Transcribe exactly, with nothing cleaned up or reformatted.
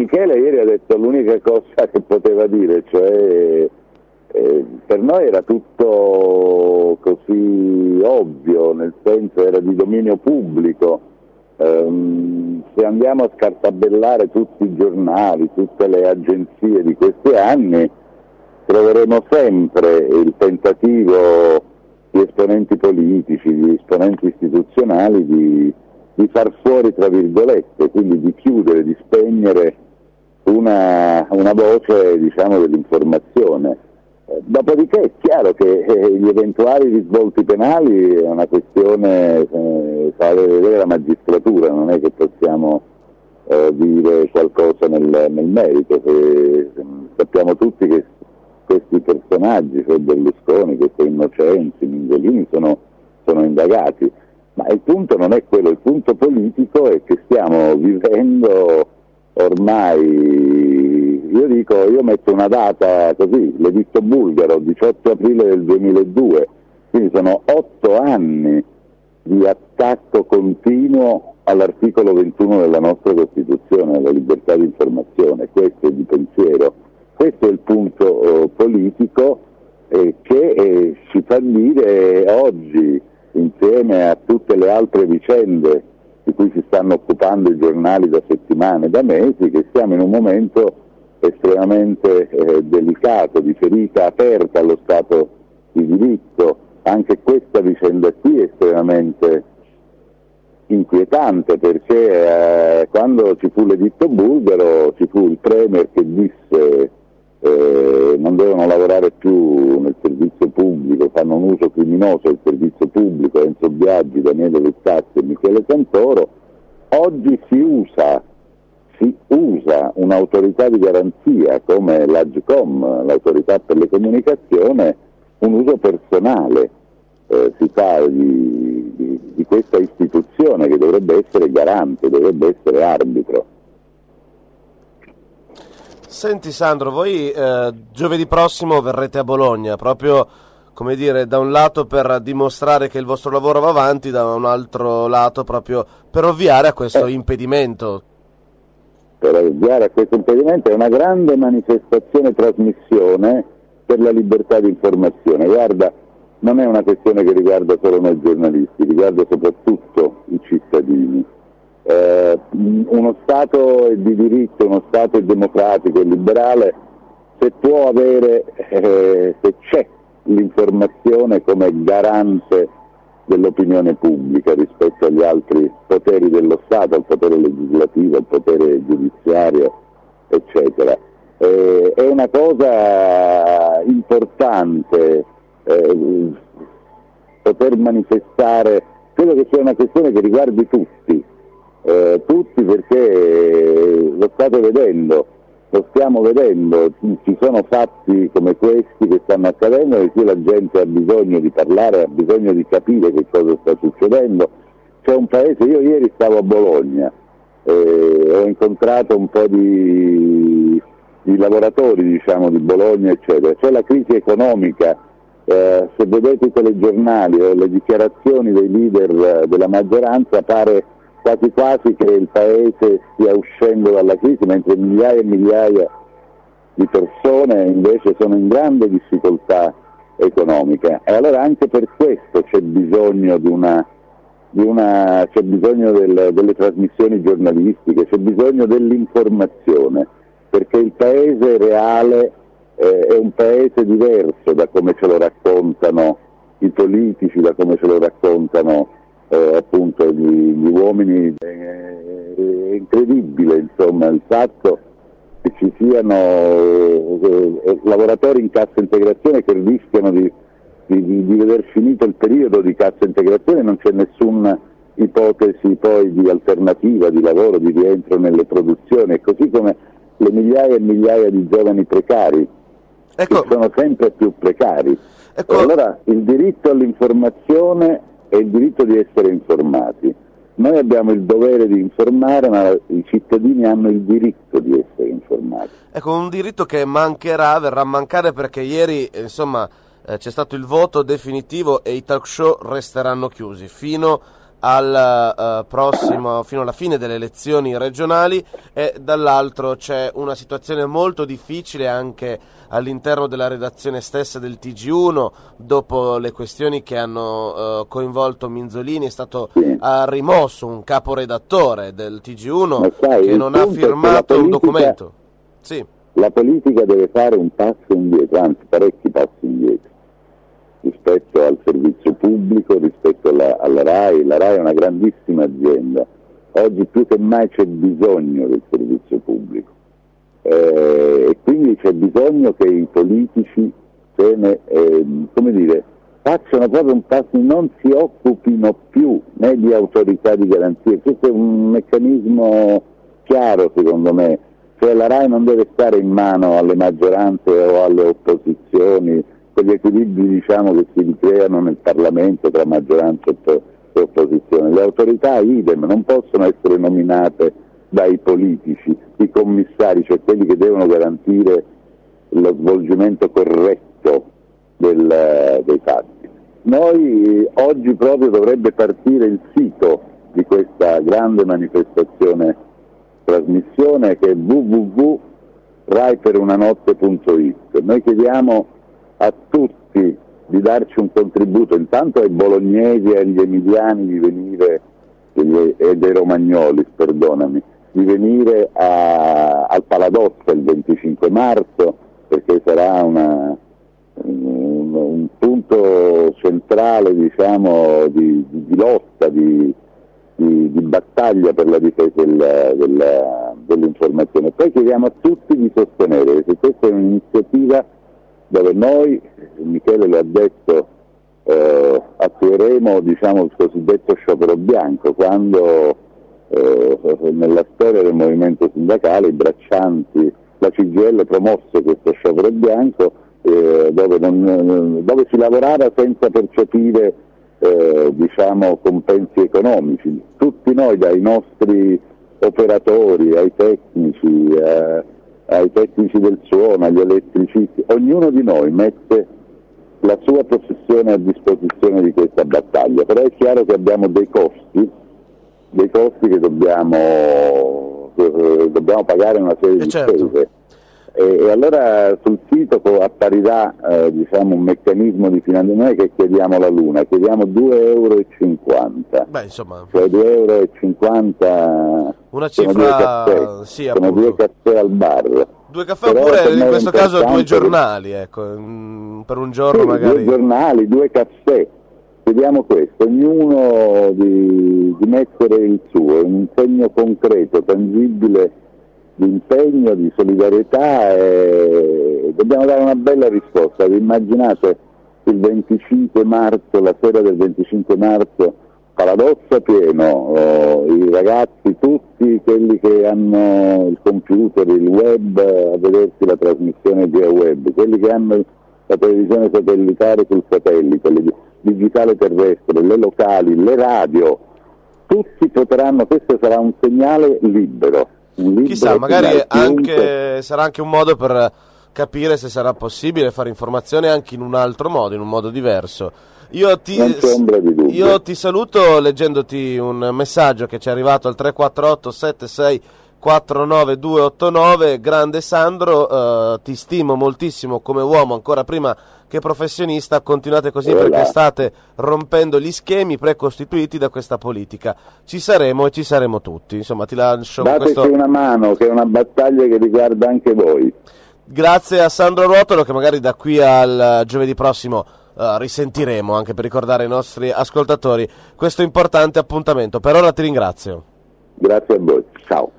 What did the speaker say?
Michele ieri ha detto l'unica cosa che poteva dire, cioè eh, per noi era tutto così ovvio, nel senso era di dominio pubblico. Um, se andiamo a scartabellare tutti i giornali, tutte le agenzie di questi anni, troveremo sempre il tentativo di esponenti politici, di esponenti istituzionali di, di far fuori, tra virgolette, quindi di chiudere, di spegnere una, una voce, diciamo, dell'informazione. Eh, dopodiché è chiaro che eh, gli eventuali risvolti penali è una questione eh, fa vedere la magistratura, non è che possiamo eh, dire qualcosa nel, nel merito. Se, sappiamo tutti che questi personaggi, cioè Berlusconi, questi Innocenzi, Mingolini, sono, sono indagati, ma il punto non è quello, il punto politico è che stiamo vivendo ormai, io dico, io metto una data così, l'editto bulgaro, diciotto aprile del duemiladue, quindi sono otto anni di attacco continuo all'articolo ventuno della nostra Costituzione, alla libertà di informazione, questo è di pensiero. Questo è il punto eh, politico eh, che eh, ci fa dire oggi, insieme a tutte le altre vicende di cui si stanno occupando i giornali da settimane, da mesi, che siamo in un momento estremamente eh, delicato, di ferita aperta allo Stato di diritto. Anche questa vicenda qui è estremamente inquietante, perché eh, quando ci fu l'editto bulgaro ci fu il premier che disse Eh, non devono lavorare più nel servizio pubblico, fanno un uso criminoso del servizio pubblico, Enzo Biagi, Daniele Luttazzi e Michele Santoro. Oggi si usa, si usa un'autorità di garanzia come l'Agcom, l'autorità per le comunicazioni, un uso personale, eh, si fa di, di, di questa istituzione che dovrebbe essere garante, dovrebbe essere arbitro. Senti Sandro, voi eh, giovedì prossimo verrete a Bologna, proprio, come dire, da un lato per dimostrare che il vostro lavoro va avanti, da un altro lato proprio per ovviare a questo eh, impedimento. Per ovviare a questo impedimento è una grande manifestazione trasmissione per la libertà di informazione. Guarda, non è una questione che riguarda solo noi giornalisti, riguarda soprattutto i cittadini. Eh, uno Stato di diritto, uno Stato democratico e liberale, se può avere, eh, se c'è l'informazione come garante dell'opinione pubblica rispetto agli altri poteri dello Stato, al potere legislativo, al potere giudiziario, eccetera. Eh, è una cosa importante eh, poter manifestare, credo che sia una questione che riguardi tutti. Eh, tutti perché lo state vedendo, lo stiamo vedendo, ci sono fatti come questi che stanno accadendo e qui la gente ha bisogno di parlare, ha bisogno di capire che cosa sta succedendo. C'è un paese, io ieri stavo a Bologna, eh, ho incontrato un po' di, di lavoratori, diciamo, di Bologna, eccetera. C'è la crisi economica, eh, se vedete i telegiornali o le dichiarazioni dei leader della maggioranza pare quasi quasi che il paese stia uscendo dalla crisi, mentre migliaia e migliaia di persone invece sono in grande difficoltà economica. E allora anche per questo c'è bisogno di una, di una c'è bisogno del, delle trasmissioni giornalistiche, c'è bisogno dell'informazione, perché il paese reale eh, è un paese diverso da come ce lo raccontano i politici, da come ce lo raccontano Eh, appunto gli, gli uomini. È, è incredibile, insomma, il fatto che ci siano eh, eh, lavoratori in cassa integrazione che rischiano di, di, di, di veder finito il periodo di cassa integrazione, non c'è nessuna ipotesi poi di alternativa, di lavoro, di rientro nelle produzioni, e così come le migliaia e migliaia di giovani precari, ecco, che sono sempre più precari. Ecco. E allora il diritto all'informazione è il diritto di essere informati. Noi abbiamo il dovere di informare, ma i cittadini hanno il diritto di essere informati. Ecco, un diritto che mancherà, verrà a mancare, perché ieri, insomma, eh, c'è stato il voto definitivo e i talk show resteranno chiusi fino al uh, prossimo, fino alla fine delle elezioni regionali, e dall'altro c'è una situazione molto difficile anche all'interno della redazione stessa del T G uno, dopo le questioni che hanno uh, coinvolto Minzolini. È stato sì. uh, rimosso un caporedattore del T G uno sai, che non ha firmato politica, un documento. Sì. La politica deve fare un passo indietro, anzi parecchi passi indietro, rispetto al servizio pubblico, rispetto alla, alla RAI. La RAI è una grandissima azienda, oggi più che mai c'è bisogno del servizio pubblico, eh, e quindi c'è bisogno che i politici se ne, eh, come dire, facciano proprio un passo, non si occupino più né di autorità di garanzia. Questo è un meccanismo chiaro secondo me, cioè la RAI non deve stare in mano alle maggioranze o alle opposizioni, gli equilibri diciamo che si ricreano nel Parlamento tra maggioranza e opposizione. Le autorità idem non possono essere nominate dai politici, i commissari, cioè quelli che devono garantire lo svolgimento corretto del, dei fatti. Noi oggi proprio dovrebbe partire il sito di questa grande manifestazione trasmissione, che è w w w punto rai per una notte punto it. Noi chiediamo a tutti di darci un contributo, intanto ai bolognesi e agli emiliani di venire, e dei romagnoli, perdonami, di venire a, al Paladozza il venticinque marzo, perché sarà una, un, un punto centrale diciamo di, di, di lotta, di, di, di battaglia per la difesa del, del, dell'informazione. Poi chiediamo a tutti di sostenere, perché questa è un'iniziativa dove noi, Michele lo ha detto, eh, attueremo diciamo, il cosiddetto sciopero bianco, quando eh, nella storia del movimento sindacale i braccianti, la C G I L promosse questo sciopero bianco, eh, dove, non, dove si lavorava senza percepire eh, diciamo, compensi economici. Tutti noi, dai nostri operatori ai tecnici, eh, ai tecnici del suono, agli elettricisti, ognuno di noi mette la sua professione a disposizione di questa battaglia, però è chiaro che abbiamo dei costi, dei costi che dobbiamo, eh, dobbiamo pagare una serie e di certo. spese. E, e allora sul sito apparirà eh, diciamo, un meccanismo di finanziamento. Noi che chiediamo la luna, chiediamo due euro e cinquanta. Beh, insomma, cioè due euro e cinquanta una sono cifra, due caffè, sì, sono appunto. due caffè al bar. Due caffè Però oppure in è questo caso due importante giornali, ecco, mm, per un giorno sì, magari. Due giornali, due caffè. Vediamo questo, ognuno di, di mettere il suo, un segno concreto, tangibile di impegno, di solidarietà, e dobbiamo dare una bella risposta. Vi immaginate il venticinque marzo, la sera del venticinque marzo, Paladozza pieno, oh, i ragazzi tutti, quelli che hanno il computer, il web, a vedersi la trasmissione via web, quelli che hanno la televisione satellitare sul satellite, il digitale terrestre, le locali, le radio, tutti potranno, questo sarà un segnale libero. Un libero Chissà, magari chiunque... anche, sarà anche un modo per capire se sarà possibile fare informazione anche in un altro modo, in un modo diverso. Io ti, io ti saluto leggendoti un messaggio che ci è arrivato al tre quattro otto sette sei quattro nove due otto nove. Grande Sandro, eh, ti stimo moltissimo come uomo, ancora prima che professionista. Continuate così, Voilà. perché state rompendo gli schemi precostituiti da questa politica. Ci saremo e ci saremo tutti. Insomma, ti lascio Dateci questo... una mano, che è una battaglia che riguarda anche voi. Grazie a Sandro Ruotolo, che magari da qui al giovedì prossimo uh, risentiremo, anche per ricordare ai nostri ascoltatori questo importante appuntamento. Per ora ti ringrazio. Grazie a voi, ciao.